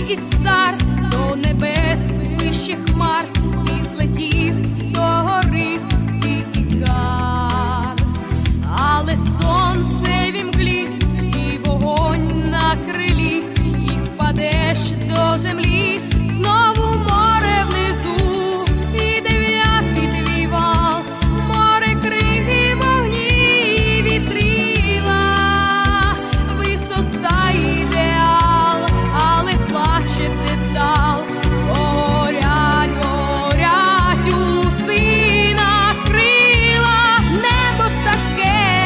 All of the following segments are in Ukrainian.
і цар, до небес вище хмар, ти злетів до гори, ти ікар. Але сонце в імглі, і вогонь на крилі, і впадеш до землі, знову море внизу, і дев'ятий твій вал, море криги, вогні, вітрила, висота ідеал, але плаче детал, горять, горять у сина крила, небо таке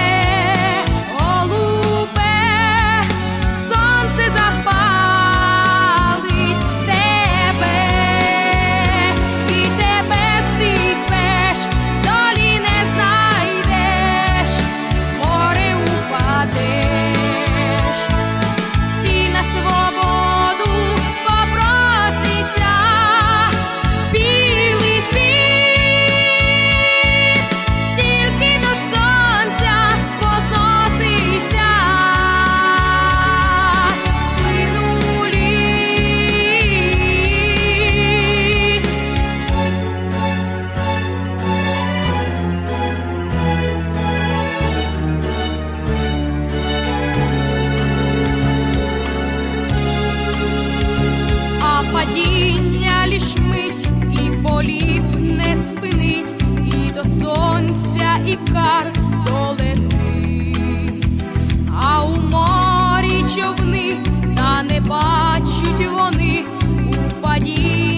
голубе, сонце запалить тебе, і тебе стихнеш, долі не знайдеш, море упадеш. Ти на свободу попросися, білий світ, тільки до сонця возносися, сплинув лід. А падіння лиш мить, і політ не спинить, і до сонця ікар долетить. А у морі човни, та не бачать вони у падіння